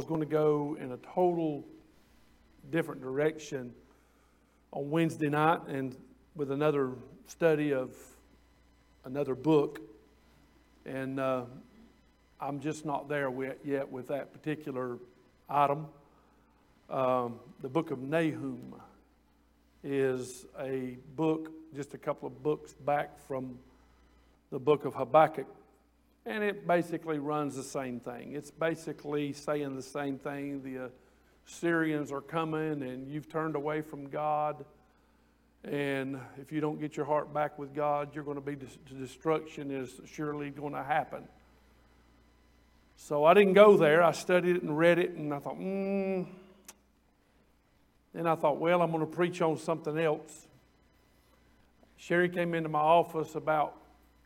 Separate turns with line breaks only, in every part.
was going to go in a total different direction on Wednesday night and with another study of another book. And I'm just not there yet with that particular item. The book of Nahum is a book, just a couple of books back from the book of Habakkuk. And it basically runs the same thing. It's basically saying the same thing. The Assyrians are coming and you've turned away from God. And if you don't get your heart back with God, you're going to be destruction is surely going to happen. So I didn't go there. I studied it and read it, and I thought, Then I thought, well, I'm going to preach on something else. Sherry came into my office about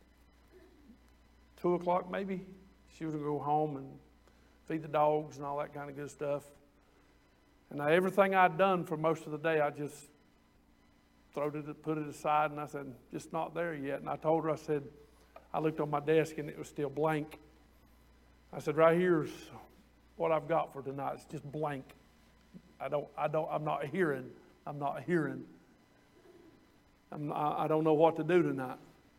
2 o'clock maybe. She was going to go home and feed the dogs and all that kind of good stuff. And everything I'd done for most of the day, I just put it aside, and I said, just not there yet. And I told her, I said, I looked on my desk and it was still blank. I said, right here's what I've got for tonight. It's just blank. I'm not hearing. I don't know what to do tonight.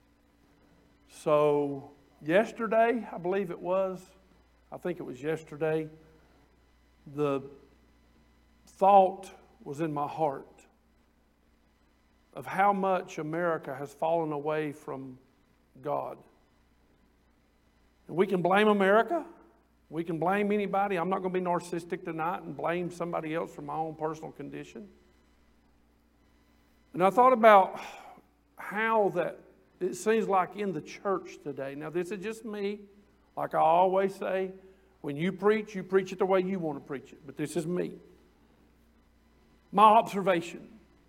So yesterday, I believe it was, I think it was yesterday, the thought was in my heart of how much America has fallen away from God. And we can blame America. We can blame anybody. I'm not going to be narcissistic tonight and blame somebody else for my own personal condition. And I thought about how that it seems like in the church today. Now, this is just me. Like I always say, when you preach it the way you want to preach it. But this is me. My observation.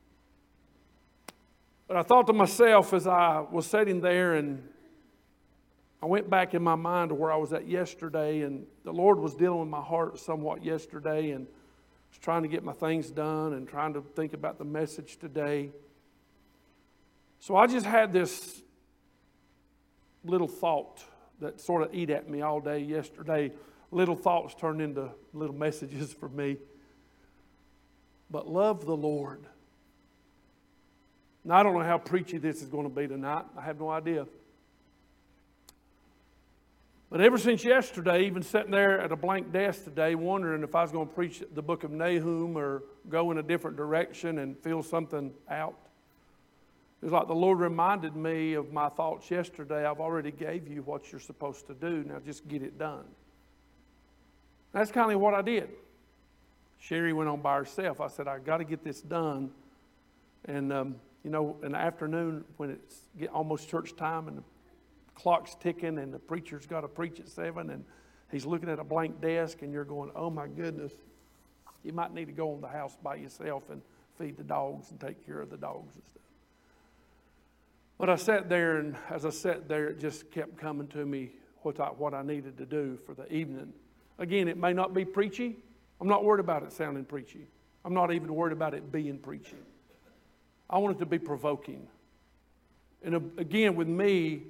But I thought to myself as I was sitting there, and I went back in my mind to where I was at yesterday, and the Lord was dealing with my heart somewhat yesterday, and was trying to get my things done and trying to think about the message today. So I just had this little thought that sort of ate at me all day yesterday. Little thoughts turned into little messages for me. But love the Lord. Now, I don't know how preachy this is going to be tonight. I have no idea. But ever since yesterday, even sitting there at a blank desk today, wondering if I was going to preach the book of Nahum or go in a different direction and feel something out, it was like the Lord reminded me of my thoughts yesterday. I've already gave you what you're supposed to do. Now just get it done. That's kind of what I did. Sherry went on by herself. I said, I got to get this done. And, in the afternoon when it's almost church time and the clock's ticking and the preacher's got to preach at 7 and he's looking at a blank desk and you're going, oh my goodness, you might need to go in the house by yourself and feed the dogs and take care of the dogs and stuff. But I sat there, and as I sat there, it just kept coming to me what I needed to do for the evening. Again, it may not be preachy. I'm not worried about it sounding preachy. I'm not even worried about it being preachy. I want it to be provoking. And again, with me,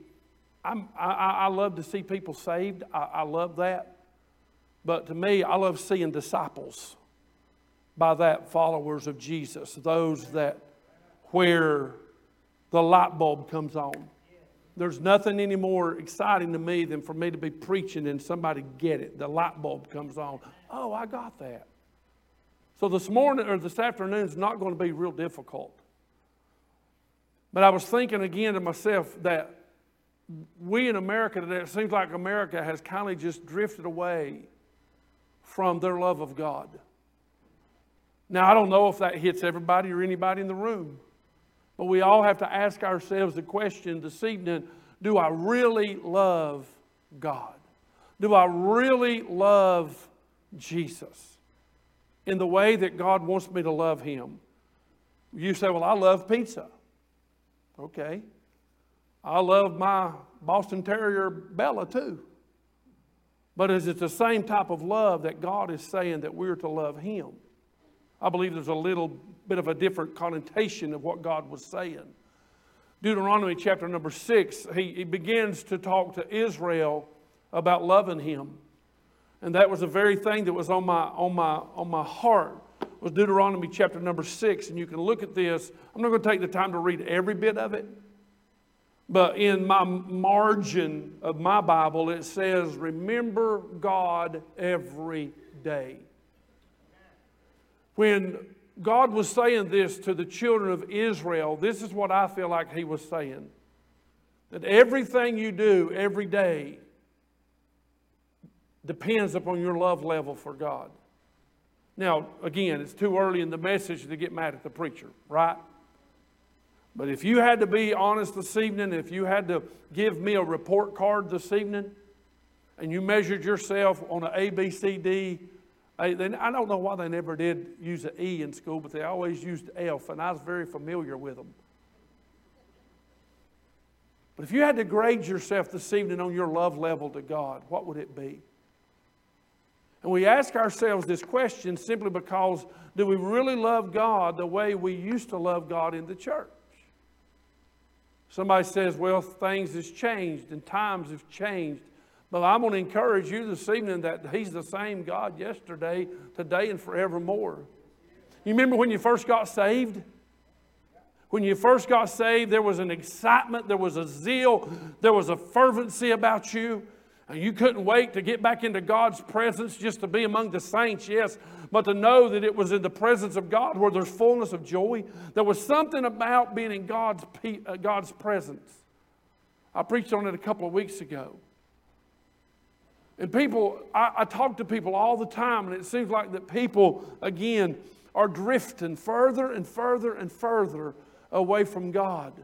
I love to see people saved. I love that. But to me, I love seeing disciples. By that, followers of Jesus. Those that where the light bulb comes on. There's nothing any more exciting to me than for me to be preaching and somebody get it. The light bulb comes on. Oh, I got that. So this afternoon is not going to be real difficult. But I was thinking again to myself that we in America today, it seems like America has kind of just drifted away from their love of God. Now, I don't know if that hits everybody or anybody in the room. But we all have to ask ourselves the question this evening, do I really love God? Do I really love Jesus in the way that God wants me to love Him? You say, well, I love pizza. Okay. I love my Boston Terrier Bella too. But is it the same type of love that God is saying that we're to love Him? I believe there's a little bit of a different connotation of what God was saying. Deuteronomy chapter number 6, he begins to talk to Israel about loving Him. And that was the very thing that was on my heart, was Deuteronomy chapter number 6. And you can look at this. I'm not going to take the time to read every bit of it. But in my margin of my Bible, it says, remember God every day. When God was saying this to the children of Israel, this is what I feel like He was saying. That everything you do every day depends upon your love level for God. Now, again, it's too early in the message to get mad at the preacher, right? But if you had to be honest this evening, if you had to give me a report card this evening, and you measured yourself on an A, B, C, D, then I don't know why they never did use an E in school, but they always used F, and I was very familiar with them. But if you had to grade yourself this evening on your love level to God, what would it be? And we ask ourselves this question simply because, do we really love God the way we used to love God in the church? Somebody says, well, things have changed and times have changed. But I'm going to encourage you this evening that He's the same God yesterday, today, and forevermore. You remember when you first got saved? When you first got saved, there was an excitement, there was a zeal, there was a fervency about you. And you couldn't wait to get back into God's presence, just to be among the saints, yes, but to know that it was in the presence of God where there's fullness of joy. There was something about being in God's presence. I preached on it a couple of weeks ago. And people, I talk to people all the time, and it seems like that people, again, are drifting further and further and further away from God.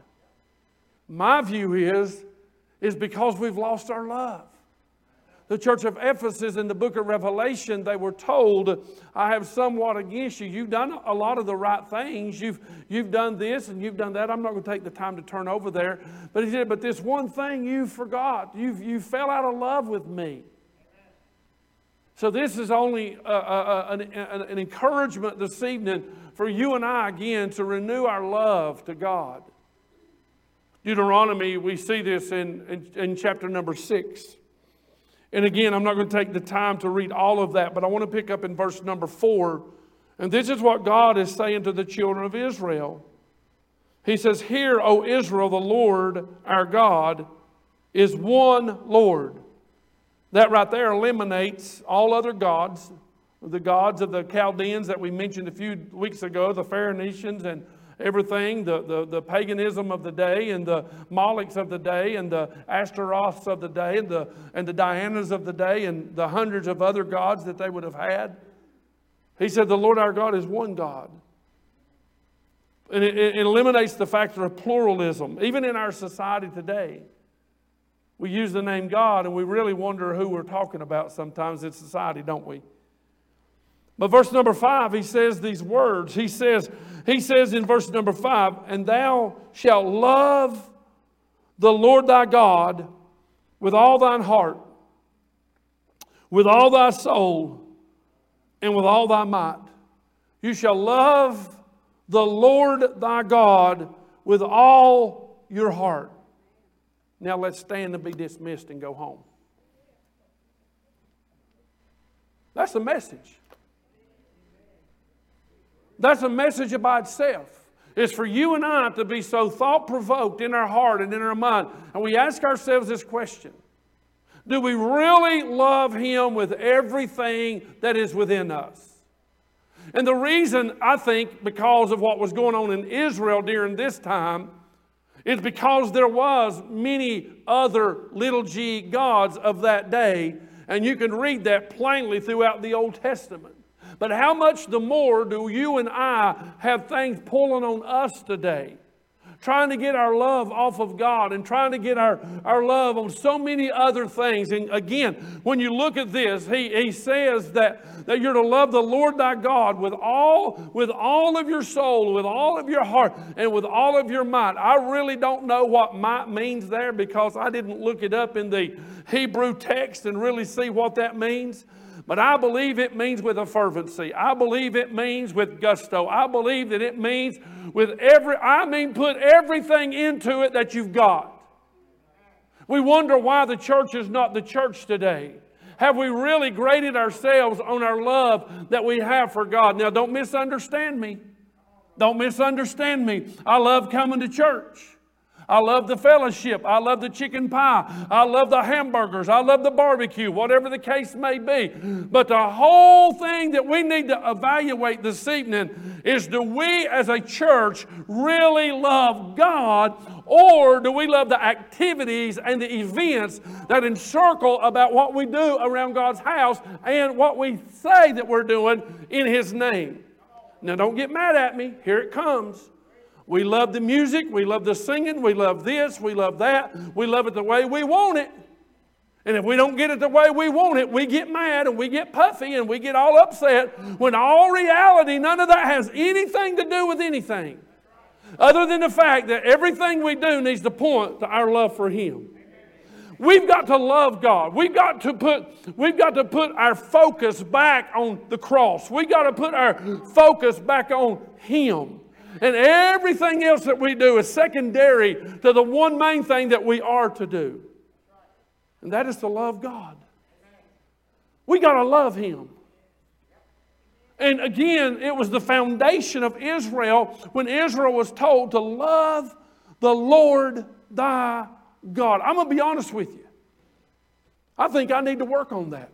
My view is because we've lost our love. The church of Ephesus in the book of Revelation, they were told, I have somewhat against you. You've done a lot of the right things. You've done this and you've done that. I'm not going to take the time to turn over there. But he said, but this one thing you forgot. You fell out of love with me. So this is only an encouragement this evening for you and I, again, to renew our love to God. Deuteronomy, we see this in chapter number 6. And again, I'm not going to take the time to read all of that, but I want to pick up in verse number 4. And this is what God is saying to the children of Israel. He says, hear, O Israel, the Lord our God is one Lord. That right there eliminates all other gods, the gods of the Chaldeans that we mentioned a few weeks ago, the Pharishees and everything, the paganism of the day, and the Molochs of the day, and the Ashtaroths of the day, and the Dianas of the day, and the hundreds of other gods that they would have had. He said the Lord our God is one God. And it eliminates the factor of pluralism. Even in our society today, we use the name God, and we really wonder who we're talking about sometimes in society, don't we? But verse number 5, he says these words. He says in verse number 5, and thou shalt love the Lord thy God with all thine heart, with all thy soul, and with all thy might. You shall love the Lord thy God with all your heart. Now let's stand and be dismissed and go home. That's the message. That's a message by itself. It's for you and I to be so thought-provoked in our heart and in our mind. And we ask ourselves this question. Do we really love Him with everything that is within us? And the reason, I think, because of what was going on in Israel during this time, is because there was many other little g gods of that day. And you can read that plainly throughout the Old Testament. But how much the more do you and I have things pulling on us today? Trying to get our love off of God and trying to get our love on so many other things. And again, when you look at this, he says that you're to love the Lord thy God with all of your soul, with all of your heart, and with all of your might. I really don't know what might means there because I didn't look it up in the Hebrew text and really see what that means. But I believe it means with a fervency. I believe it means with gusto. I believe that it means with put everything into it that you've got. We wonder why the church is not the church today. Have we really graded ourselves on our love that we have for God? Now, don't misunderstand me. Don't misunderstand me. I love coming to church. I love the fellowship. I love the chicken pie. I love the hamburgers. I love the barbecue, whatever the case may be. But the whole thing that we need to evaluate this evening is, do we as a church really love God, or do we love the activities and the events that encircle about what we do around God's house and what we say that we're doing in His name? Now, don't get mad at me. Here it comes. We love the music, we love the singing, we love this, we love that. We love it the way we want it. And if we don't get it the way we want it, we get mad and we get puffy and we get all upset, when all reality, none of that has anything to do with anything, other than the fact that everything we do needs to point to our love for Him. We've got to love God. We've got to put our focus back on the cross. We've got to put our focus back on Him. And everything else that we do is secondary to the one main thing that we are to do. And that is to love God. We got to love Him. And again, it was the foundation of Israel when Israel was told to love the Lord thy God. I'm going to be honest with you. I think I need to work on that.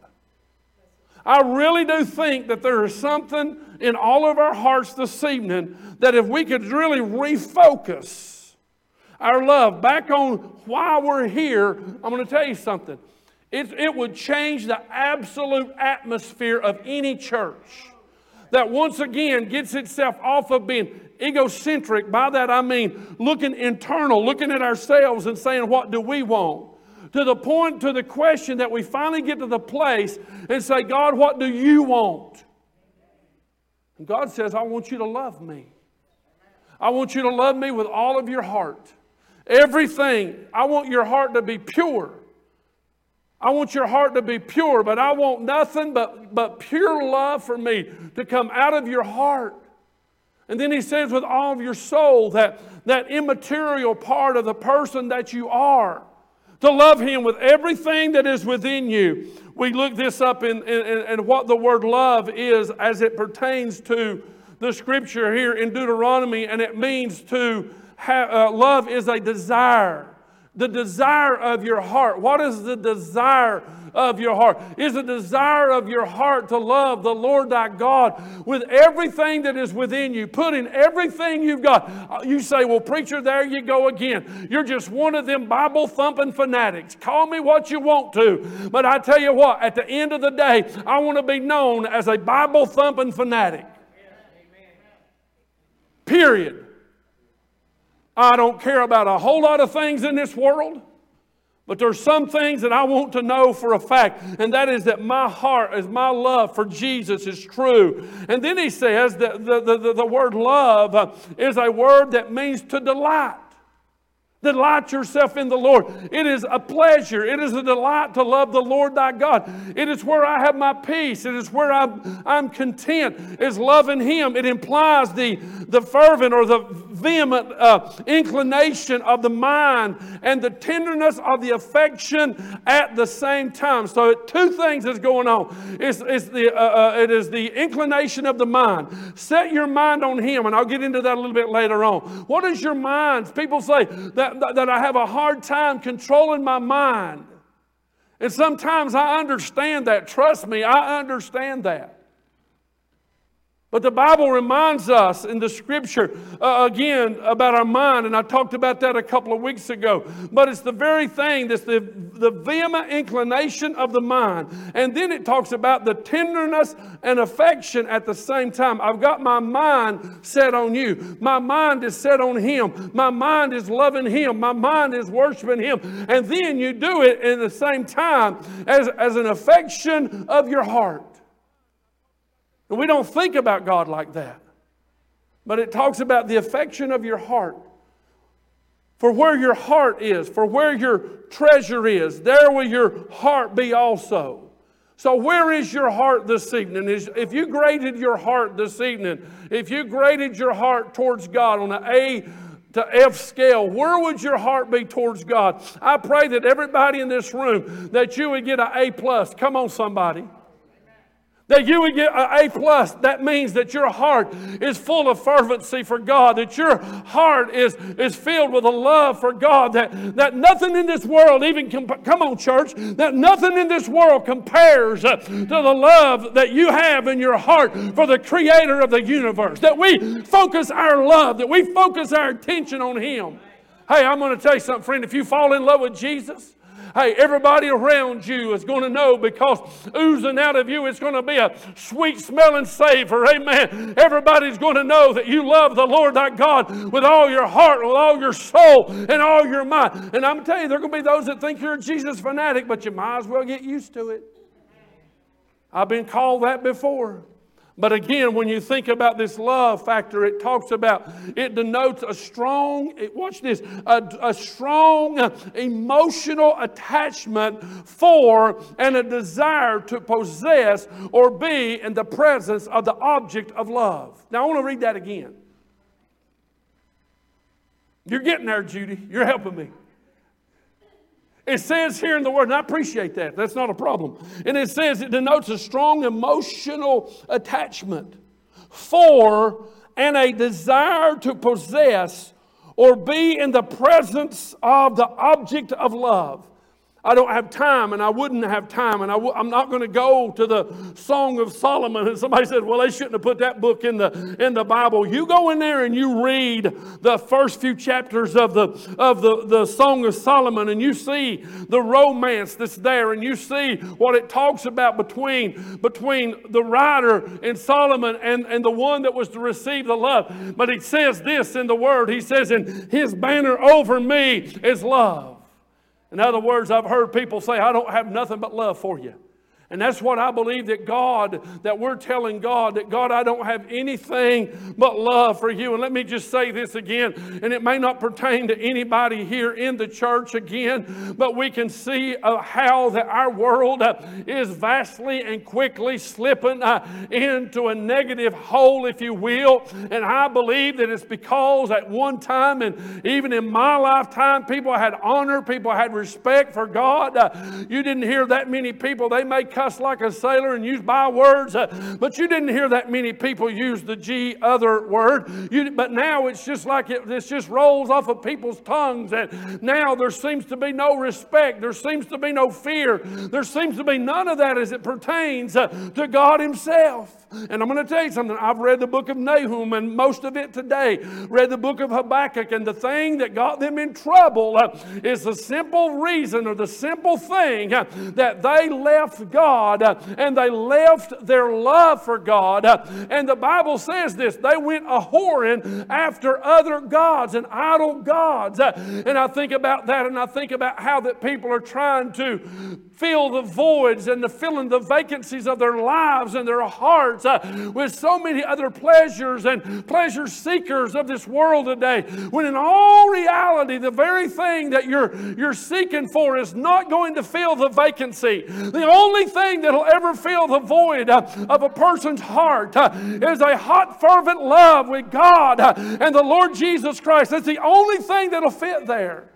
I really do think that there is something in all of our hearts this evening that if we could really refocus our love back on why we're here, I'm going to tell you something. It would change the absolute atmosphere of any church that once again gets itself off of being egocentric. By that I mean looking internal, looking at ourselves and saying, what do we want? To the question that we finally get to the place and say, God, what do you want? And God says, I want you to love me. I want you to love me with all of your heart. Everything. I want your heart to be pure. I want your heart to be pure, but I want nothing but pure love for me to come out of your heart. And then He says, with all of your soul, that immaterial part of the person that you are. To love Him with everything that is within you. We look this up in what the word love is as it pertains to the scripture here in Deuteronomy, and it means to have, love is a desire. The desire of your heart. What is the desire of your heart? Is the desire of your heart to love the Lord thy God with everything that is within you, putting everything you've got. You say, well, preacher, there you go again. You're just one of them Bible-thumping fanatics. Call me what you want to. But I tell you what, at the end of the day, I want to be known as a Bible-thumping fanatic. Period. I don't care about a whole lot of things in this world, but there's some things that I want to know for a fact, and that is that my heart, as my love for Jesus is true. And then he says that the word love is a word that means to delight. Delight yourself in the Lord. It is a pleasure. It is a delight to love the Lord thy God. It is where I have my peace. It is where I'm content, is loving Him. It implies the fervent or the vehement inclination of the mind and the tenderness of the affection at the same time. So two things is going on. It is the inclination of the mind. Set your mind on Him, and I'll get into that a little bit later on. What is your mind? People say that I have a hard time controlling my mind. And sometimes I understand that. Trust me, I understand that. But the Bible reminds us in the Scripture, again, about our mind. And I talked about that a couple of weeks ago. But it's the very thing that's the vehement inclination of the mind. And then it talks about the tenderness and affection at the same time. I've got my mind set on you. My mind is set on Him. My mind is loving Him. My mind is worshiping Him. And then you do it in the same time as an affection of your heart. And we don't think about God like that. But it talks about the affection of your heart. For where your heart is, for where your treasure is, there will your heart be also. So where is your heart this evening? If you graded your heart this evening, if you graded your heart towards God on an A to F scale, where would your heart be towards God? I pray that everybody in this room, that you would get an A+. Come on, somebody. That you would get an A+. That means that your heart is full of fervency for God. That your heart is filled with a love for God. That nothing in this world even, come on church, that nothing in this world compares to the love that you have in your heart for the Creator of the universe. That we focus our love, that we focus our attention on Him. Hey, I'm going to tell you something, friend. If you fall in love with Jesus, hey, everybody around you is going to know, because oozing out of you, it's going to be a sweet smelling savor. Amen. Everybody's going to know that you love the Lord thy God with all your heart, with all your soul, and all your mind. And I'm telling you, there are going to be those that think you're a Jesus fanatic, but you might as well get used to it. I've been called that before. But again, when you think about this love factor, it talks about, it denotes a strong, watch this, a strong emotional attachment for and a desire to possess or be in the presence of the object of love. Now I want to read that again. You're getting there, Judy. You're helping me. It says here in the Word, and I appreciate that. That's not a problem. And it says it denotes a strong emotional attachment for and a desire to possess or be in the presence of the object of love. I don't have time, and I wouldn't have time, and I'm not going to go to the Song of Solomon. And somebody said, well, they shouldn't have put that book in the Bible. You go in there and you read the first few chapters of the Song of Solomon, and you see the romance that's there, and you see what it talks about between the writer and Solomon and the one that was to receive the love. But it says this in the Word. He says, and his banner over me is love. In other words, I've heard people say, I don't have nothing but love for you. And that's what I believe that we're telling God, that God, I don't have anything but love for you. And let me just say this again, and it may not pertain to anybody here in the church again, but we can see how that our world is vastly and quickly slipping into a negative hole, if you will. And I believe that it's because at one time, and even in my lifetime, people had honor, people had respect for God. You didn't hear that many people. They may cuss like a sailor and use bywords, but you didn't hear that many people use the G other word. But now it's just like it just rolls off of people's tongues, and now there seems to be no respect. There seems to be no fear. There seems to be none of that as it pertains to God Himself. And I'm going to tell you something. I've read the book of Nahum and most of it today. Read the book of Habakkuk, and the thing that got them in trouble is the simple reason, or the simple thing, that they left God and they left their love for God. And the Bible says this, they went a-whoring after other gods and idol gods. And I think about that, and I think about how that people are trying to fill the voids and to fill in the vacancies of their lives and their hearts with so many other pleasures and pleasure seekers of this world today, when in all reality the very thing that you're seeking for is not going to fill the vacancy. The only thing that'll ever fill the void of a person's heart is a hot fervent love with God and the Lord Jesus Christ. That's the only thing that'll fit there.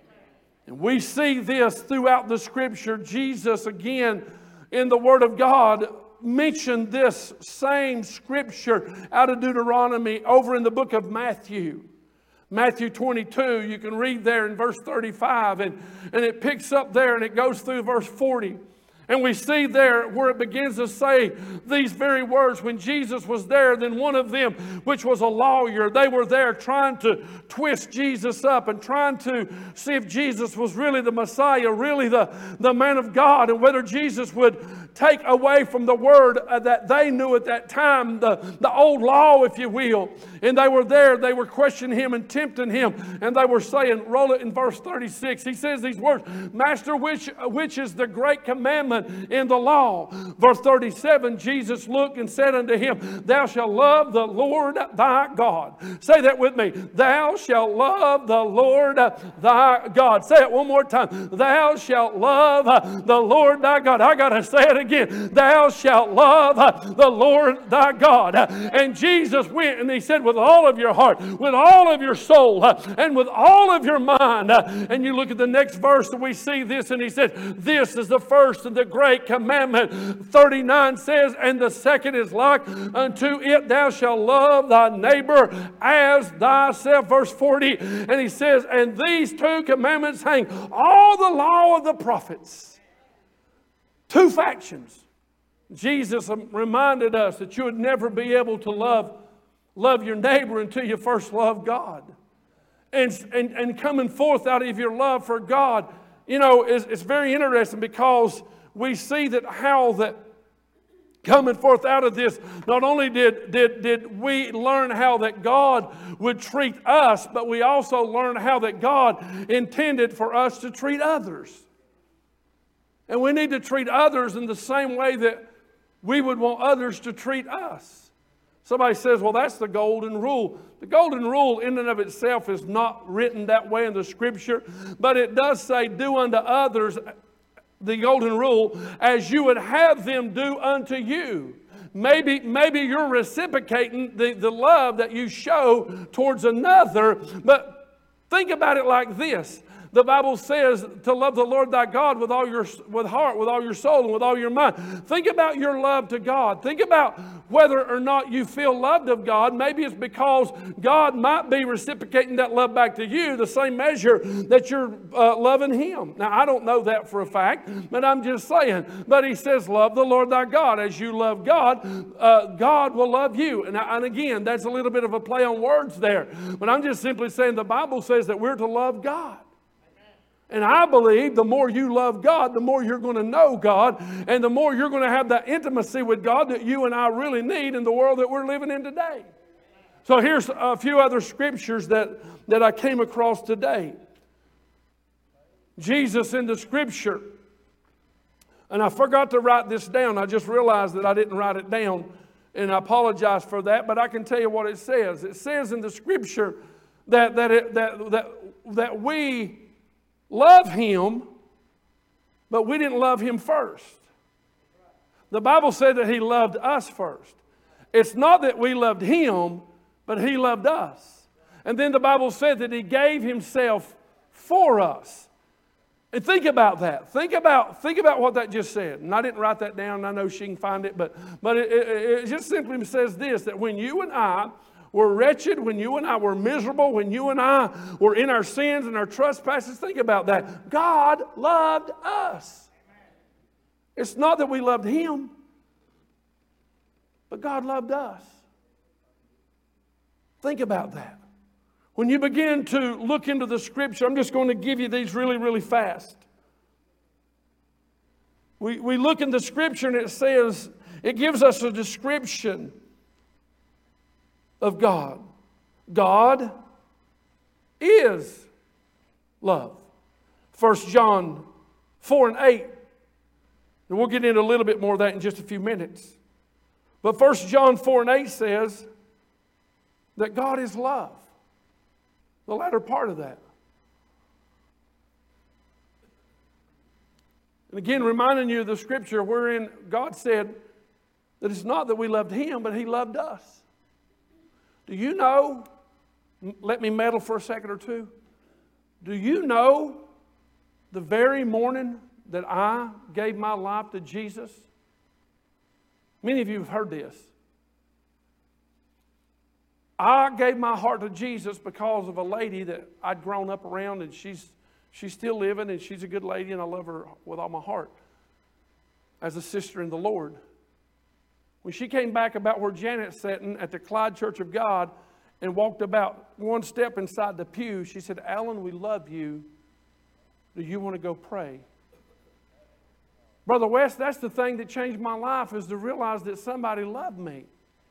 And we see this throughout the Scripture. Jesus, again, in the Word of God, mentioned this same Scripture out of Deuteronomy over in the book of Matthew. Matthew 22, you can read there in verse 35, and it picks up there and it goes through verse 40. And we see there where it begins to say these very words. When Jesus was there, then one of them, which was a lawyer, they were there trying to twist Jesus up and trying to see if Jesus was really the Messiah, really the man of God, and whether Jesus would take away from the word that they knew at that time, the old law, if you will. And they were there, they were questioning Him and tempting Him, and they were saying, roll it in verse 36, He says these words, Master, which is the great commandment in the law? Verse 37, Jesus looked and said unto him, Thou shalt love the Lord thy God. Say that with me. Thou shalt love the Lord thy God. Say it one more time. Thou shalt love the Lord thy God. I got to say it again. Thou shalt love the Lord thy God. And Jesus went and he said, with all of your heart, with all of your soul, and with all of your mind. And you look at the next verse and we see this, and he said, this is the first and the great commandment. 39 says, and the second is like unto it, thou shalt love thy neighbor as thyself. Verse 40, and he says, and these two commandments hang all the law of the prophets. Two factions. Jesus reminded us that you would never be able to love your neighbor until you first love God. And coming forth out of your love for God, you know, it's very interesting, because we see that how that coming forth out of this, not only did we learn how that God would treat us, but we also learned how that God intended for us to treat others. And we need to treat others in the same way that we would want others to treat us. Somebody says, well, that's the golden rule. The golden rule in and of itself is not written that way in the Scripture, but it does say, do unto others, the golden rule, as you would have them do unto you. Maybe you're reciprocating the love that you show towards another, but think about it like this. The Bible says to love the Lord thy God with all your heart, with all your soul, and with all your mind. Think about your love to God. Think about whether or not you feel loved of God. Maybe it's because God might be reciprocating that love back to you the same measure that you're loving Him. Now, I don't know that for a fact, but I'm just saying. But He says, love the Lord thy God. As you love God, God will love you. And again, that's a little bit of a play on words there. But I'm just simply saying the Bible says that we're to love God. And I believe the more you love God, the more you're going to know God, and the more you're going to have that intimacy with God that you and I really need in the world that we're living in today. So here's a few other scriptures that I came across today. Jesus in the Scripture, and I forgot to write this down. I just realized that I didn't write it down, and I apologize for that, but I can tell you what it says. It says in the Scripture that we love Him, but we didn't love Him first. The Bible said that He loved us first. It's not that we loved Him, but He loved us. And then the Bible said that He gave Himself for us. And think about that. Think about what that just said. And I didn't write that down. I know she can find it, but it just simply says this, that when you and I were wretched, when you and I were miserable, when you and I were in our sins and our trespasses, think about that. God loved us. It's not that we loved Him, but God loved us. Think about that. When you begin to look into the Scripture, I'm just going to give you these really, really fast. We look in the Scripture and it says, it gives us a description of God. God is love. 1 John 4 and 8. And we'll get into a little bit more of that in just a few minutes. But 1 John 4 and 8 says that God is love. The latter part of that. And again, reminding you of the Scripture wherein God said that it's not that we loved Him, but He loved us. Do you know, let me meddle for a second or two. Do you know the very morning that I gave my life to Jesus? Many of you have heard this. I gave my heart to Jesus because of a lady that I'd grown up around, and she's still living, and she's a good lady, and I love her with all my heart as a sister in the Lord. When she came back about where Janet's sitting at the Clyde Church of God and walked about one step inside the pew, she said, Alan, we love you. Do you want to go pray? Brother West, that's the thing that changed my life, is to realize that somebody loved me.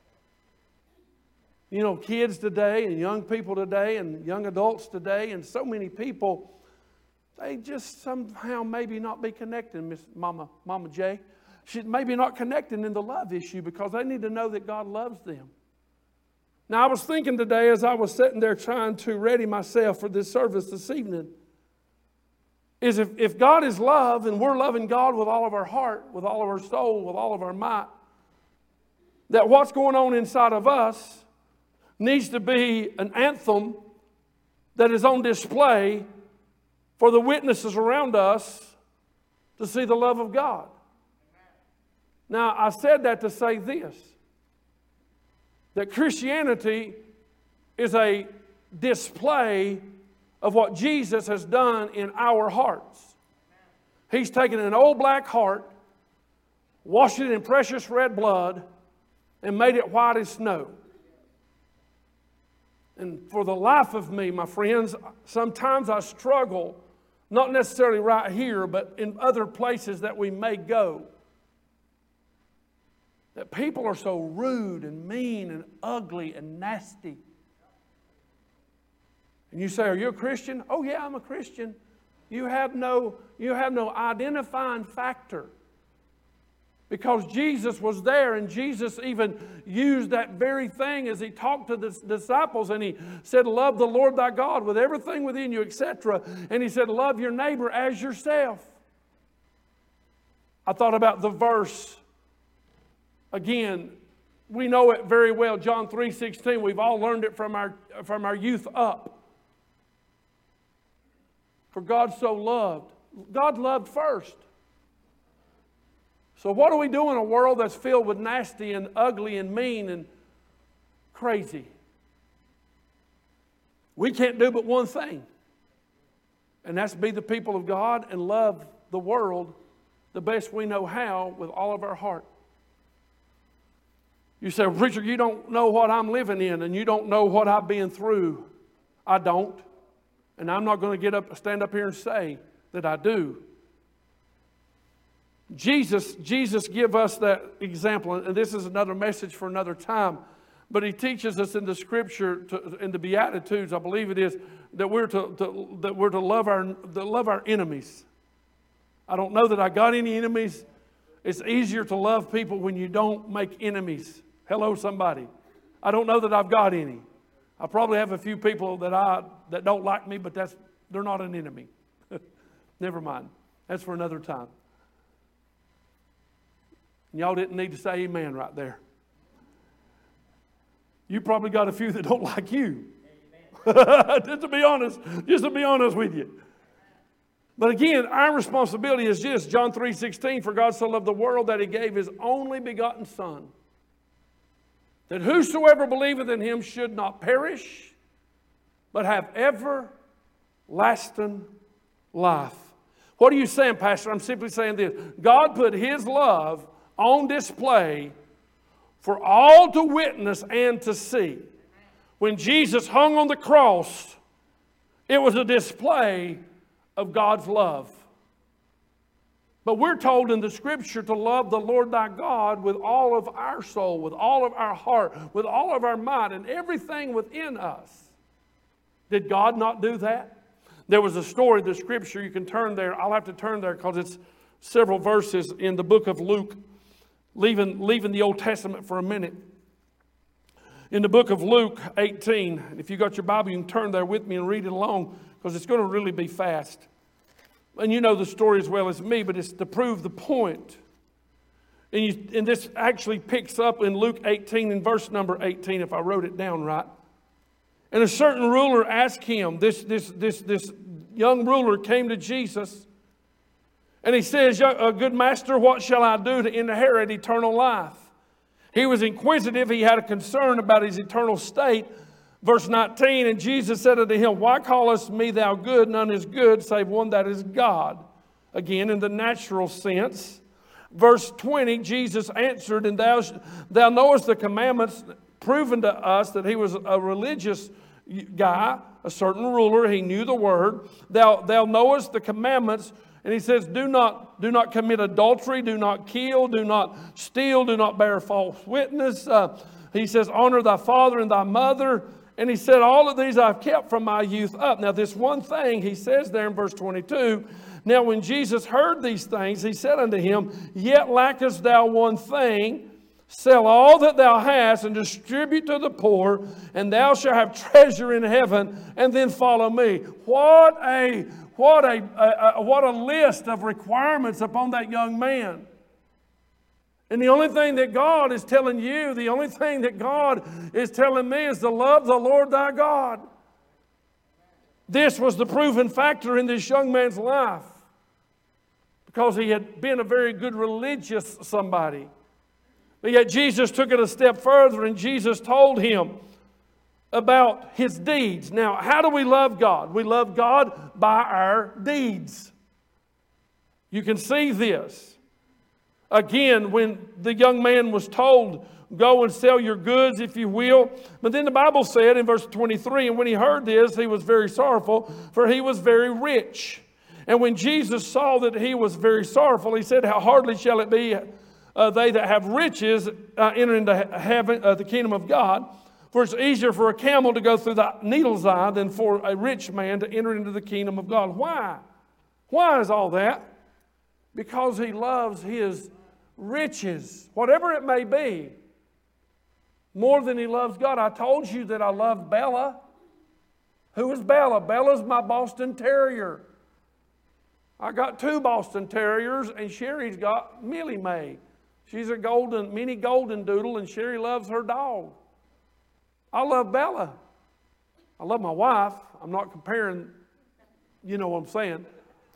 You know, kids today and young people today and young adults today and so many people, they just somehow maybe not be connecting, Miss Mama J. She's maybe not connecting in the love issue because they need to know that God loves them. Now, I was thinking today as I was sitting there trying to ready myself for this service this evening, is if God is love and we're loving God with all of our heart, with all of our soul, with all of our might, that what's going on inside of us needs to be an anthem that is on display for the witnesses around us to see the love of God. Now, I said that to say this, that Christianity is a display of what Jesus has done in our hearts. He's taken an old black heart, washed it in precious red blood, and made it white as snow. And for the life of me, my friends, sometimes I struggle, not necessarily right here, but in other places that we may go, that people are so rude and mean and ugly and nasty. And you say, are you a Christian? Oh yeah, I'm a Christian. You have no identifying factor. Because Jesus was there, and Jesus even used that very thing as he talked to the disciples, and he said, love the Lord thy God with everything within you, etc. And he said, love your neighbor as yourself. I thought about the verse. Again, we know it very well, John 3:16. We've all learned it from our youth up. For God so loved. God loved first. So what do we do in a world that's filled with nasty and ugly and mean and crazy? We can't do but one thing. And that's be the people of God and love the world the best we know how with all of our heart. You say, well, preacher, you don't know what I'm living in and you don't know what I've been through. I don't. And I'm not going to stand up here and say that I do. Jesus give us that example, and this is another message for another time, but he teaches us in the Scripture, in the Beatitudes, I believe it is, that we're to love our enemies. I don't know that I got any enemies. It's easier to love people when you don't make enemies. Hello, somebody. I don't know that I've got any. I probably have a few people that don't like me, but they're not an enemy. Never mind. That's for another time. And y'all didn't need to say amen right there. You probably got a few that don't like you. just to be honest with you. But again, our responsibility is this. John 3:16, for God so loved the world that he gave his only begotten Son, that whosoever believeth in him should not perish, but have everlasting life. What are you saying, Pastor? I'm simply saying this. God put his love on display for all to witness and to see. When Jesus hung on the cross, it was a display of God's love. But we're told in the Scripture to love the Lord thy God with all of our soul, with all of our heart, with all of our might, and everything within us. Did God not do that? There was a story in the Scripture. You can turn there. I'll have to turn there because it's several verses in the book of Luke. Leaving the Old Testament for a minute. In the book of Luke 18, if you got your Bible, you can turn there with me and read it along because it's going to really be fast. And you know the story as well as me, but it's to prove the point. And this actually picks up in Luke 18 in verse number 18, if I wrote it down right. And a certain ruler asked him, this young ruler came to Jesus, and he says, good master, what shall I do to inherit eternal life? He was inquisitive. He had a concern about his eternal state. Verse 19, and Jesus said unto him, why callest me thou good? None is good save one that is God. Again, in the natural sense. Verse 20, Jesus answered, and thou knowest the commandments, proven to us that he was a religious guy, a certain ruler. He knew the word. Thou knowest the commandments. And he says, do not commit adultery, do not kill, do not steal, do not bear false witness. He says, honor thy father and thy mother. And he said, all of these I've kept from my youth up. Now this one thing he says there in verse 22, now when Jesus heard these things, he said unto him, yet lackest thou one thing. Sell all that thou hast and distribute to the poor, and thou shalt have treasure in heaven, and then follow me. What What a list of requirements upon that young man. And the only thing that God is telling you, the only thing that God is telling me is to love the Lord thy God. This was the proven factor in this young man's life, because he had been a very good religious somebody. But yet Jesus took it a step further, and Jesus told him about his deeds. Now, how do we love God? We love God by our deeds. You can see this. Again, when the young man was told, go and sell your goods, if you will. But then the Bible said in verse 23, and when he heard this, he was very sorrowful, for he was very rich. And when Jesus saw that he was very sorrowful, he said, how hardly shall it be they that have riches enter into heaven, the kingdom of God. For it's easier for a camel to go through the needle's eye than for a rich man to enter into the kingdom of God. Why? Why is all that? Because he loves his riches, whatever it may be, more than he loves God. I told you that I loved Bella. Who is Bella? Bella's my Boston Terrier. I got 2 Boston Terriers, and Sherry's got Millie Mae. She's a mini golden doodle, and Sherry loves her dog. I love Bella. I love my wife. I'm not comparing, you know what I'm saying.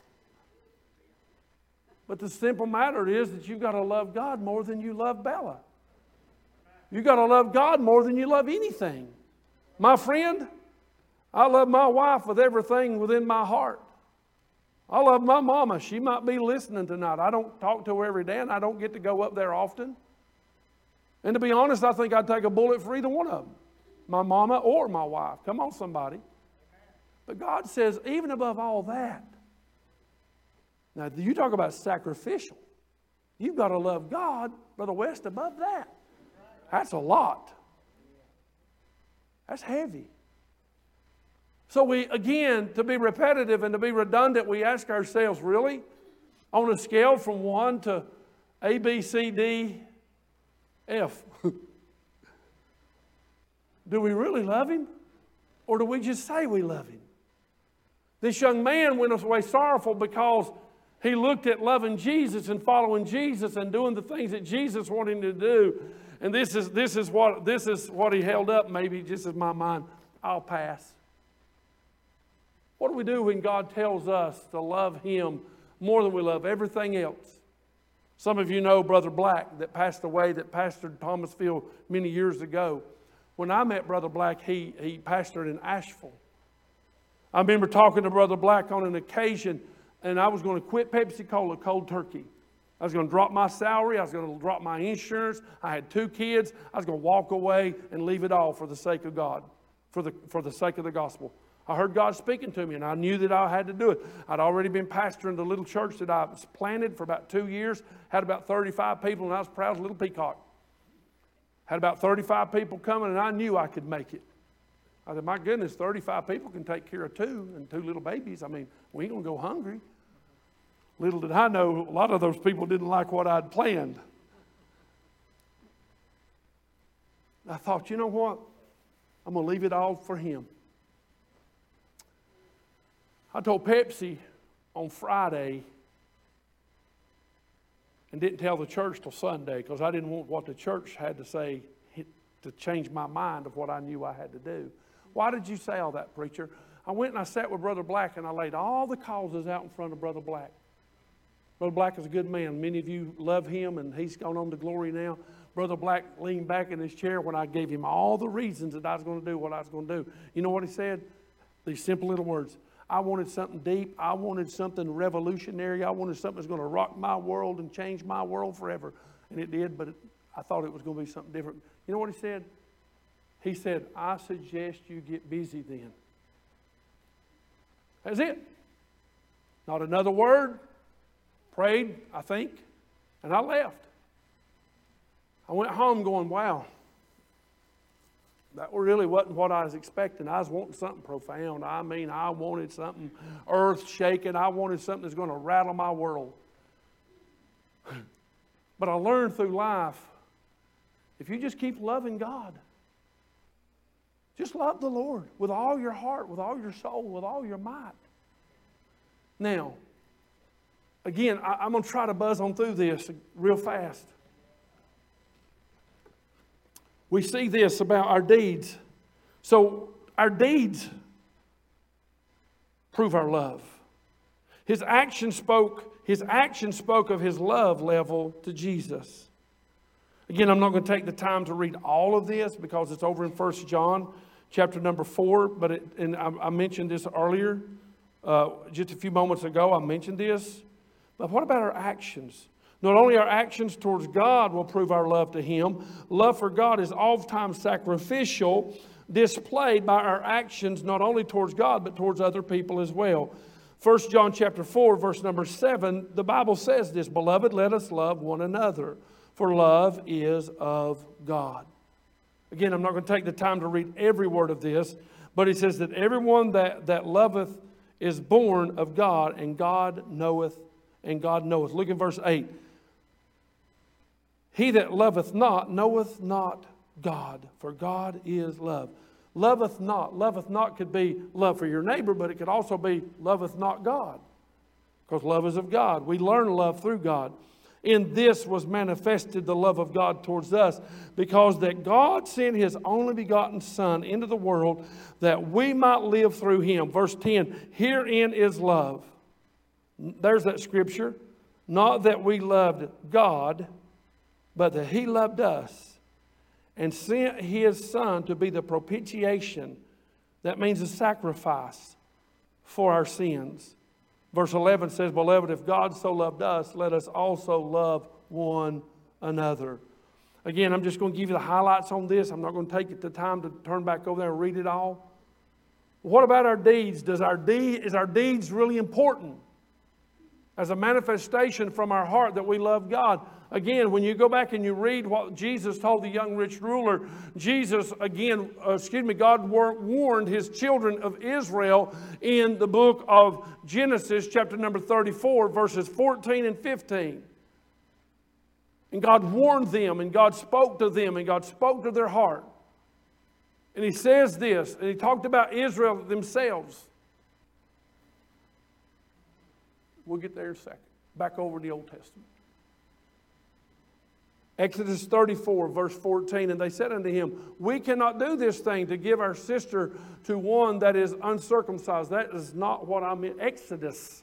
But the simple matter is that you've got to love God more than you love Bella. You've got to love God more than you love anything. My friend, I love my wife with everything within my heart. I love my mama. She might be listening tonight. I don't talk to her every day, and I don't get to go up there often. And to be honest, I think I'd take a bullet for either one of them. My mama or my wife. Come on, somebody. But God says, even above all that, now you talk about sacrificial. You've got to love God, Brother West, above that. That's a lot. That's heavy. So we, again, to be repetitive and to be redundant, we ask ourselves, really? On a scale from 1 to A, B, C, D, F. Do we really love Him? Or do we just say we love Him? This young man went away sorrowful because he looked at loving Jesus and following Jesus and doing the things that Jesus wanted him to do. And this is what he held up, maybe just as my mind. I'll pass. What do we do when God tells us to love Him more than we love everything else? Some of you know Brother Black that passed away, that pastored Thomasville many years ago. When I met Brother Black, he pastored in Asheville. I remember talking to Brother Black on an occasion, and I was going to quit Pepsi-Cola cold turkey. I was going to drop my salary. I was going to drop my insurance. I had 2 kids. I was going to walk away and leave it all for the sake of God, for the sake of the gospel. I heard God speaking to me, and I knew that I had to do it. I'd already been pastoring the little church that I was planted for about 2 years, had about 35 people, and I was proud as a little peacock. Had about 35 people coming, and I knew I could make it. I said, my goodness, 35 people can take care of 2 and 2 little babies. I mean, we ain't going to go hungry. Little did I know, a lot of those people didn't like what I'd planned. I thought, you know what? I'm going to leave it all for Him. I told Pepsi on Friday and didn't tell the church till Sunday because I didn't want what the church had to say to change my mind of what I knew I had to do. Why did you say all that, preacher? I went and I sat with Brother Black and I laid all the causes out in front of Brother Black. Brother Black is a good man. Many of you love him, and he's gone on to glory now. Brother Black leaned back in his chair when I gave him all the reasons that I was going to do what I was going to do. You know what he said? These simple little words. I wanted something deep. I wanted something revolutionary. I wanted something that's going to rock my world and change my world forever. And it did, but I thought it was going to be something different. You know what he said? He said, I suggest you get busy then. That's it. Not another word. Prayed, I think, and I left. I went home going, wow, that really wasn't what I was expecting. I was wanting something profound. I mean, I wanted something earth-shaking. I wanted something that's going to rattle my world. But I learned through life, if you just keep loving God, just love the Lord with all your heart, with all your soul, with all your might. Now, again, I'm going to try to buzz on through this real fast. We see this about our deeds. So our deeds prove our love. His action spoke of his love level to Jesus. Again, I'm not going to take the time to read all of this because it's over in 1 John chapter number 4. And I mentioned this earlier, just a few moments ago. I mentioned this. But what about our actions? Not only our actions towards God will prove our love to Him, love for God is oftentimes sacrificial, displayed by our actions not only towards God but towards other people as well. 1 John chapter 4, verse number 7, the Bible says this, "Beloved, let us love one another, for love is of God." Again, I'm not going to take the time to read every word of this, but it says that everyone that loveth is born of God, and God knoweth. Look in verse 8. "He that loveth not knoweth not God, for God is love." Loveth not could be love for your neighbor, but it could also be loveth not God, because love is of God. We learn love through God. "In this was manifested the love of God towards us, because that God sent His only begotten Son into the world that we might live through Him." Verse 10, "Herein is love." There's that scripture. "Not that we loved God, but that He loved us and sent His Son to be the propitiation." That means a sacrifice for our sins. Verse 11 says, "Beloved, if God so loved us, let us also love one another." Again, I'm just going to give you the highlights on this. I'm not going to take the time to turn back over there and read it all. What about our deeds? Is our deeds really important as a manifestation from our heart that we love God? Again, when you go back and you read what Jesus told the young rich ruler, God warned His children of Israel in the book of Genesis, chapter number 34, verses 14 and 15. And God warned them, and God spoke to them, and God spoke to their heart. And He says this, and He talked about Israel themselves. We'll get there in a second. Back over the Old Testament. Exodus 34, verse 14, "And they said unto him, We cannot do this thing to give our sister to one that is uncircumcised." That is not what I meant. Exodus.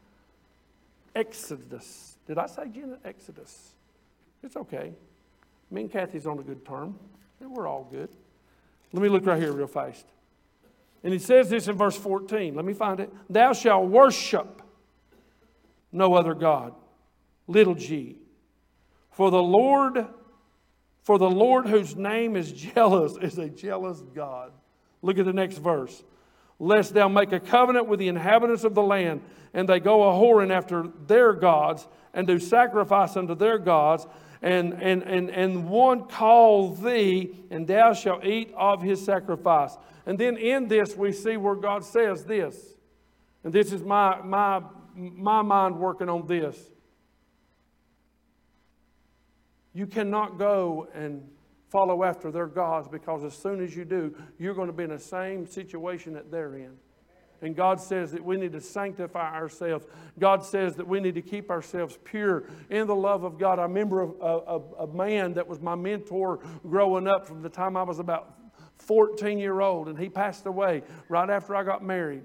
Did I say Exodus? It's okay. Me and Kathy's on a good term. We're all good. Let me look right here real fast. And he says this in verse 14. Let me find it. "Thou shalt worship no other God." Little g. For the Lord whose name is jealous is a jealous God." Look at the next verse. "Lest thou make a covenant with the inhabitants of the land, and they go a-whoring after their gods, and do sacrifice unto their gods, and one call thee, and thou shalt eat of his sacrifice." And then in this we see where God says this. And this is my mind working on this. You cannot go and follow after their gods, because as soon as you do, you're going to be in the same situation that they're in. And God says that we need to sanctify ourselves. God says that we need to keep ourselves pure in the love of God. I remember a man that was my mentor growing up from the time I was about 14-year-old, and he passed away right after I got married.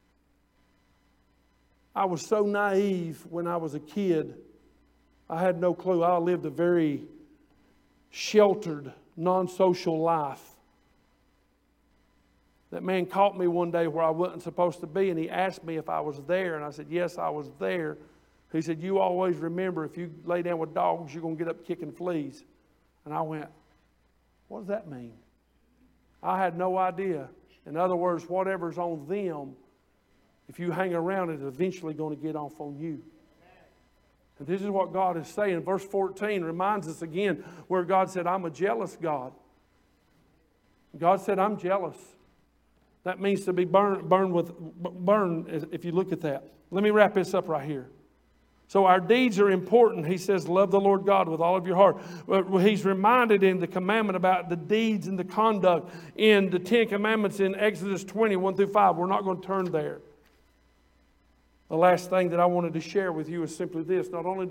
I was so naive when I was a kid. I had no clue. I lived a very sheltered, non-social life. That man caught me one day where I wasn't supposed to be, and he asked me if I was there, and I said, yes, I was there. He said, you always remember, if you lay down with dogs, you're going to get up kicking fleas. And I went, what does that mean? I had no idea. In other words, whatever's on them, if you hang around, it's eventually going to get off on you. And this is what God is saying. Verse 14 reminds us again where God said, I'm a jealous God. God said, I'm jealous. That means to be burned if you look at that. Let me wrap this up right here. So our deeds are important. He says, love the Lord God with all of your heart. He's reminded in the commandment about the deeds and the conduct in the 10 Commandments in Exodus 20, 1 through 5. We're not going to turn there. The last thing that I wanted to share with you is simply this. Not only do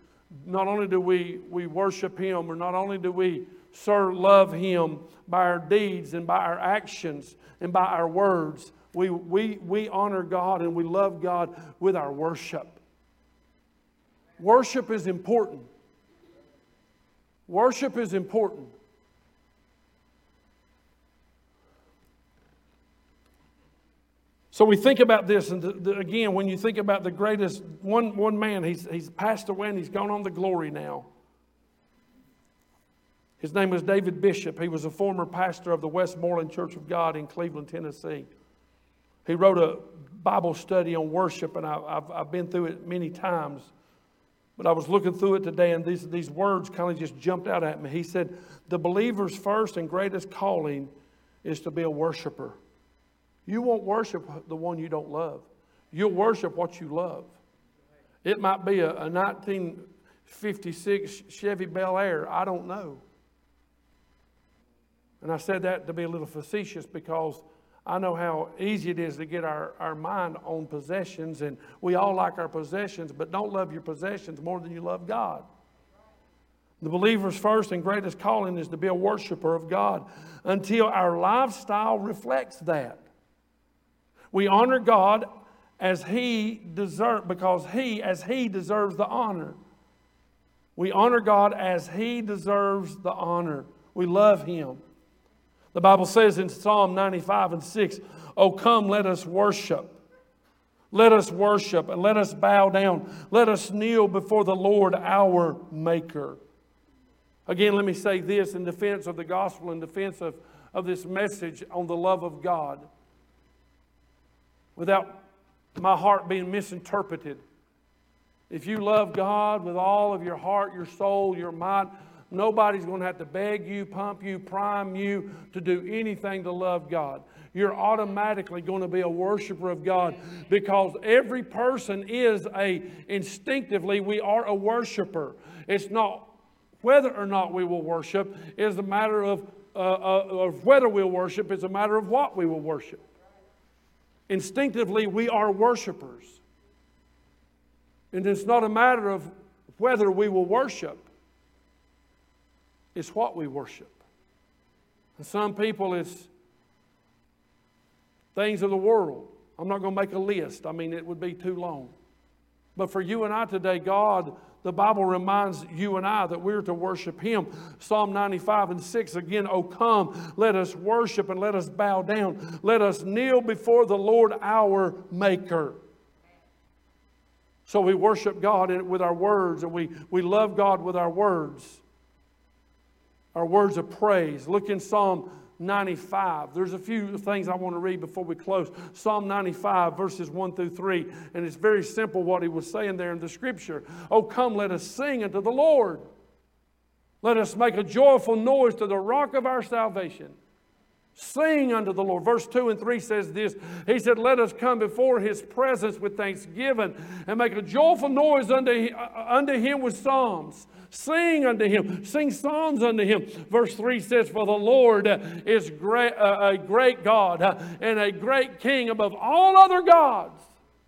we worship Him, or not only do we love Him by our deeds and by our actions and by our words, we honor God and we love God with our worship. Worship is important. Worship is important. So we think about this, and again, when you think about the greatest, one man, he's passed away and he's gone on to glory now. His name was David Bishop. He was a former pastor of the Westmoreland Church of God in Cleveland, Tennessee. He wrote a Bible study on worship, and I've been through it many times. But I was looking through it today, and these words kind of just jumped out at me. He said, the believer's first and greatest calling is to be a worshiper. You won't worship the one you don't love. You'll worship what you love. It might be a 1956 Chevy Bel Air. I don't know. And I said that to be a little facetious because I know how easy it is to get our mind on possessions. And we all like our possessions, but don't love your possessions more than you love God. The believer's first and greatest calling is to be a worshiper of God until our lifestyle reflects that. We honor God as He deserves, because as He deserves the honor. We honor God as He deserves the honor. We love Him. The Bible says in Psalm 95:6, "Oh, come, let us worship. Let us worship and let us bow down. Let us kneel before the Lord our Maker." Again, let me say this in defense of the gospel, in defense of this message on the love of God, without my heart being misinterpreted. If you love God with all of your heart, your soul, your mind, nobody's going to have to beg you, pump you, prime you to do anything to love God. You're automatically going to be a worshiper of God, because every person instinctively, we are a worshiper. It's not whether or not we will worship. It's a matter of whether we'll worship. It's a matter of what we will worship. Instinctively, we are worshipers. And it's not a matter of whether we will worship. It's what we worship. And some people, it's things of the world. I'm not going to make a list. I mean, it would be too long. But for you and I today, God, the Bible reminds you and I that we're to worship Him. Psalm 95:6, again, "Oh, come, let us worship and let us bow down. Let us kneel before the Lord our Maker." So we worship God with our words, and we love God with our words of praise. Look in Psalm 95. There's a few things I want to read before we close. Psalm 95, verses 1 through 3. And it's very simple what he was saying there in the scripture. "Oh, come, let us sing unto the Lord. Let us make a joyful noise to the rock of our salvation. Sing unto the Lord." Verse 2 and 3 says this. He said, "Let us come before His presence with thanksgiving and make a joyful noise unto Him with psalms." Sing unto Him. Sing psalms unto Him. Verse 3 says, "For the Lord is a great God and a great King above all other gods."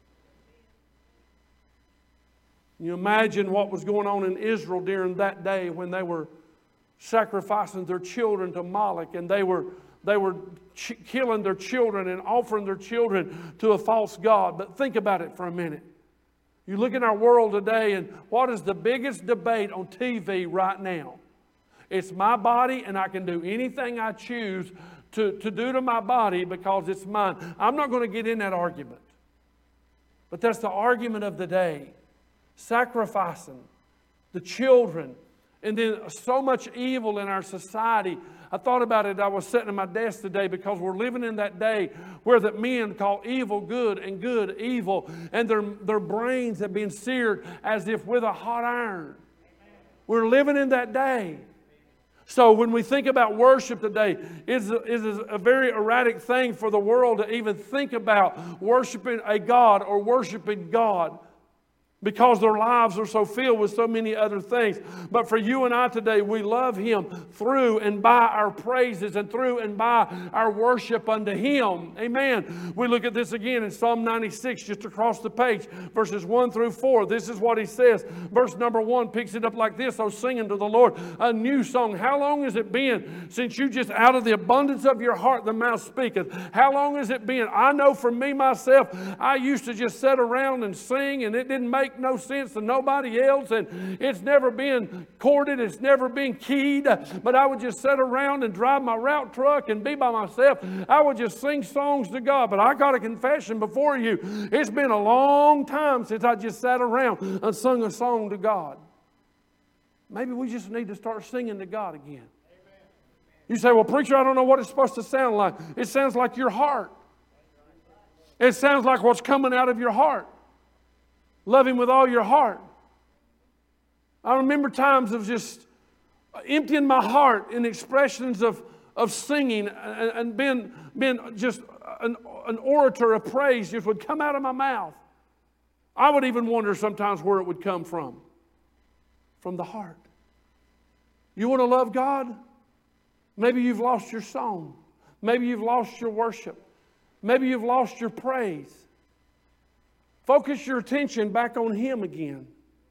You imagine what was going on in Israel during that day when they were sacrificing their children to Moloch, and they were killing their children and offering their children to a false god. But think about it for a minute. You look in our world today, and what is the biggest debate on TV right now? It's my body, and I can do anything I choose to do to my body because it's mine. I'm not going to get in that argument. But that's the argument of the day. Sacrificing the children. And then so much evil in our society. I thought about it. I was sitting at my desk today because we're living in that day where the men call evil good and good evil. And their brains have been seared as if with a hot iron. We're living in that day. So when we think about worship today, it's a very erratic thing for the world to even think about worshiping a God or worshiping God. because their lives are so filled with so many other things. But for you and I today, we love Him through and by our praises and through and by our worship unto Him. Amen. We look at this again in Psalm 96, just across the page, verses 1 through 4. This is what he says. Verse number 1 picks it up like this: "Oh, sing unto the Lord a new song. How long has it been since you just out of the abundance of your heart the mouth speaketh?" How long has it been? I know for me myself, I used to just sit around and sing, and it didn't make no sense to nobody else, and it's never been chorded, it's never been keyed, but I would just sit around and drive my route truck and be by myself. I would just sing songs to God. But I got a confession before you. It's been a long time since I just sat around and sung a song to God. Maybe we just need to start singing to God again. You say, "Well, preacher, I don't know what it's supposed to sound like." It sounds like your heart. It sounds like what's coming out of your heart. Love Him with all your heart. I remember times of just emptying my heart in expressions of singing and being just an orator of praise just would come out of my mouth. I would even wonder sometimes where it would come from. From the heart. You want to love God? Maybe you've lost your song. Maybe you've lost your worship. Maybe you've lost your praise. Focus your attention back on Him again.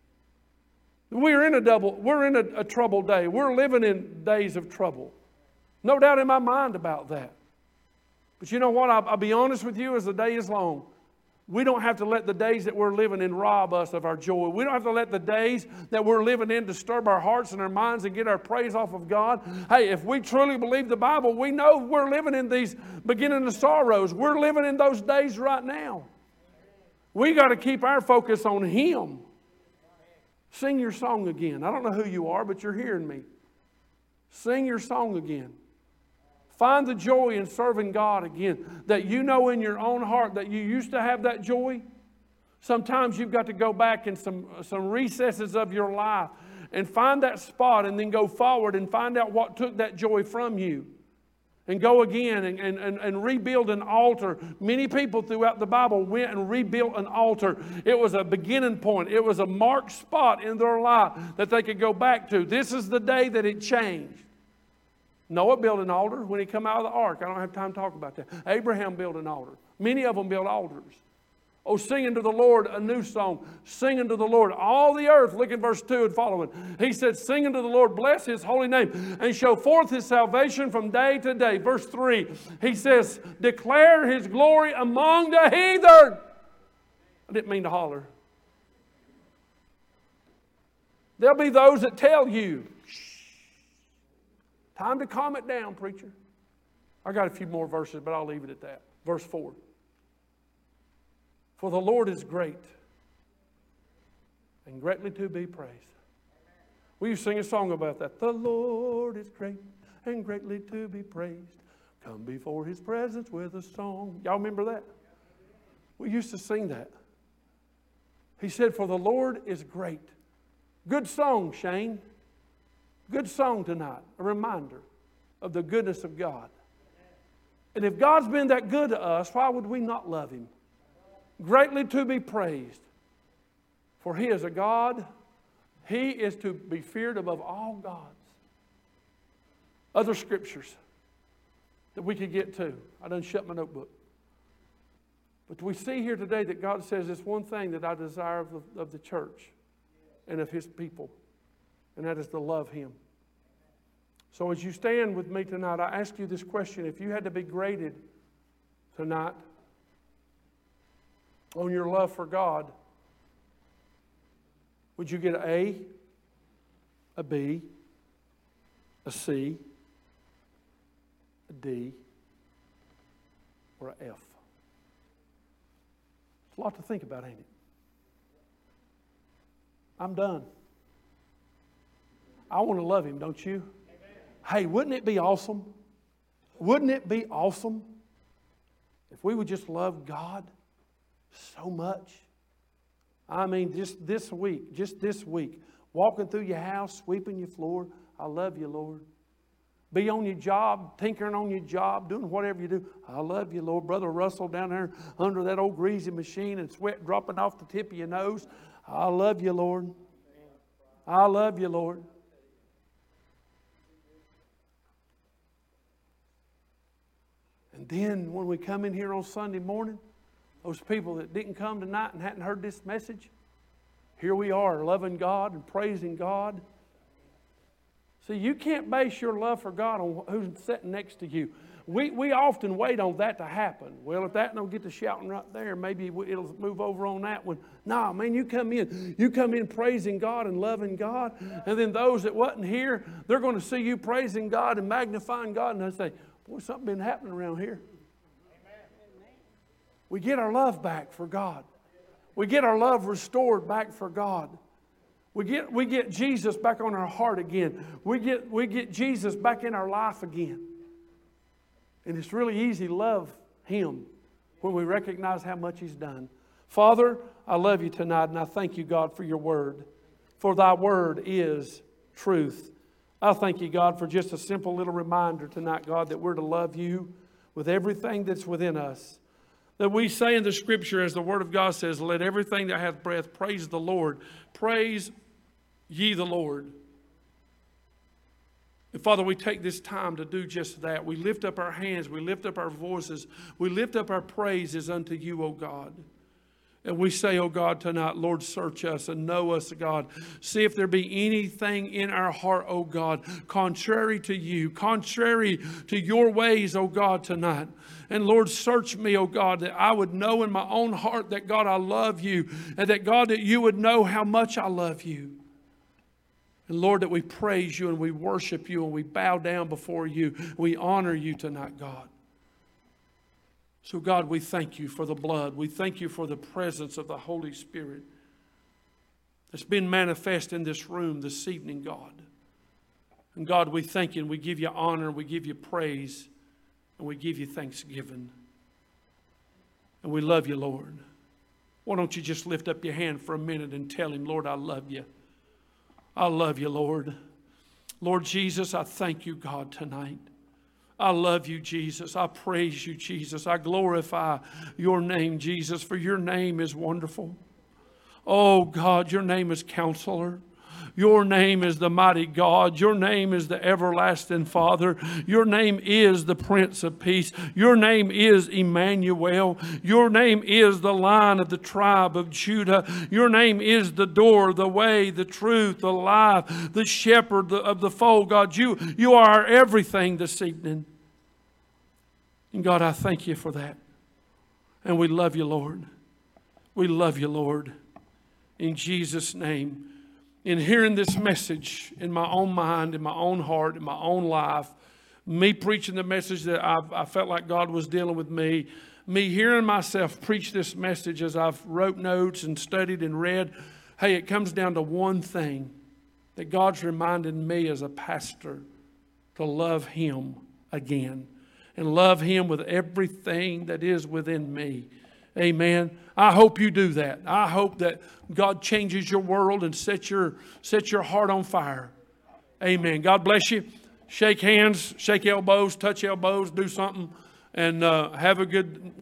We're in a troubled day. We're living in days of trouble. No doubt in my mind about that. But you know what? I'll be honest with you, as the day is long, we don't have to let the days that we're living in rob us of our joy. We don't have to let the days that we're living in disturb our hearts and our minds and get our praise off of God. Hey, if we truly believe the Bible, we know we're living in these beginning of sorrows. We're living in those days right now. We got to keep our focus on Him. Sing your song again. I don't know who you are, but you're hearing me. Sing your song again. Find the joy in serving God again. That you know in your own heart that you used to have that joy. Sometimes you've got to go back in some recesses of your life and find that spot, and then go forward and find out what took that joy from you. And go again and rebuild an altar. Many people throughout the Bible went and rebuilt an altar. It was a beginning point. It was a marked spot in their life that they could go back to. This is the day that it changed. Noah built an altar when he come out of the ark. I don't have time to talk about that. Abraham built an altar. Many of them built altars. Oh, sing unto the Lord a new song. Sing unto the Lord all the earth. Look at verse 2 and following. He said, "Sing unto the Lord, bless His holy name, and show forth His salvation from day to day." Verse 3, he says, "Declare His glory among the heathen." I didn't mean to holler. There'll be those that tell you, "Shh, time to calm it down, preacher." I got a few more verses, but I'll leave it at that. Verse 4. "For the Lord is great and greatly to be praised." Will you sing a song about that? The Lord is great and greatly to be praised. Come before His presence with a song. Y'all remember that? We used to sing that. He said, "For the Lord is great." Good song, Shane. Good song tonight. A reminder of the goodness of God. And if God's been that good to us, why would we not love Him? Greatly to be praised. For He is a God. He is to be feared above all gods. Other scriptures that we could get to. I done shut my notebook. But we see here today that God says this one thing that I desire of the church and of His people. And that is to love Him. So as you stand with me tonight, I ask you this question. If you had to be graded tonight on your love for God, would you get an A, a B, a C, a D, or an F? It's a lot to think about, ain't it? I'm done. I want to love Him, don't you? Amen. Hey, wouldn't it be awesome? Wouldn't it be awesome if we would just love God so much? I mean, just this week, walking through your house, sweeping your floor, I love you, Lord. Be on your job, tinkering on your job, doing whatever you do. I love you, Lord. Brother Russell down there under that old greasy machine and sweat dropping off the tip of your nose. I love you, Lord. I love you, Lord. And then when we come in here on Sunday morning, those people that didn't come tonight and hadn't heard this message, here we are loving God and praising God. See, you can't base your love for God on who's sitting next to you. We often wait on that to happen. Well, if that don't get to shouting right there, maybe it'll move over on that one. No, man, you come in praising God and loving God. And then those that wasn't here, they're going to see you praising God and magnifying God. And they say, boy, something been happening around here. We get our love back for God. We get our love restored back for God. We get Jesus back on our heart again. We get Jesus back in our life again. And it's really easy to love Him when we recognize how much He's done. Father, I love you tonight, and I thank you, God, for your word. For thy word is truth. I thank you, God, for just a simple little reminder tonight, God, that we're to love you with everything that's within us. That we say in the Scripture, as the Word of God says, let everything that hath breath praise the Lord. Praise ye the Lord. And Father, we take this time to do just that. We lift up our hands. We lift up our voices. We lift up our praises unto you, O God. And we say, O God, tonight, Lord, search us and know us, God. See if there be anything in our heart, O God, contrary to you, contrary to your ways, O God, tonight. And Lord, search me, O God, that I would know in my own heart that, God, I love you. And that, God, that you would know how much I love you. And Lord, that we praise you and we worship you and we bow down before you. We honor you tonight, God. So God, we thank you for the blood. We thank you for the presence of the Holy Spirit that's been manifest in this room this evening, God. And God, we thank you and we give you honor, we give you praise, and we give you thanksgiving. And we love you, Lord. Why don't you just lift up your hand for a minute and tell him, Lord, I love you. I love you, Lord. Lord Jesus, I thank you, God, tonight. I love you, Jesus. I praise you, Jesus. I glorify your name, Jesus, for your name is wonderful. Oh, God, your name is Counselor. Your name is the mighty God. Your name is the everlasting Father. Your name is the Prince of Peace. Your name is Emmanuel. Your name is the Lion of the tribe of Judah. Your name is the door, the way, the truth, the life, the shepherd of the fold. God, you are our everything this evening. And God, I thank you for that. And we love you, Lord. We love you, Lord. In Jesus' name. In hearing this message in my own mind, in my own heart, in my own life, me preaching the message that I felt like God was dealing with me hearing myself preach this message as I've wrote notes and studied and read, hey, it comes down to one thing, that God's reminded me as a pastor to love Him again and love Him with everything that is within me. Amen. I hope you do that. I hope that God changes your world and sets your heart on fire. Amen. God bless you. Shake hands, shake elbows, touch elbows, do something, and have a good